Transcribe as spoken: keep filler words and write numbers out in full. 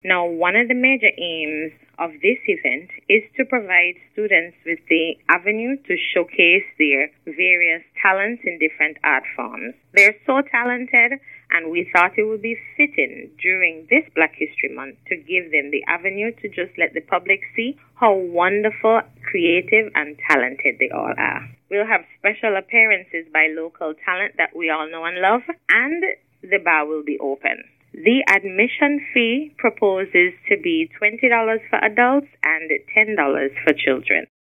Now, one of the major aims of this event is to provide students with the avenue to showcase their various talents in different art forms. They're so talented, and we thought it would be fitting during this Black History Month to give them the avenue to just let the public see how wonderful, creative, and talented they all are. We'll have special appearances by local talent that we all know and love, and the bar will be open. The admission fee proposes to be twenty dollars for adults and ten dollars for children.